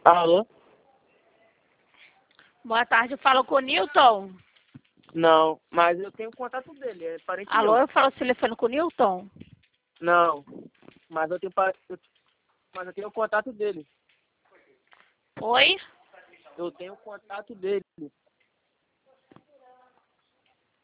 Alô? Boa tarde, eu falo com o Newton. Não, mas eu tenho o contato dele, é parente Alô, meu. eu falo telefone com o Newton. Não, mas mas eu tenho o contato dele. Oi? Eu tenho o contato dele.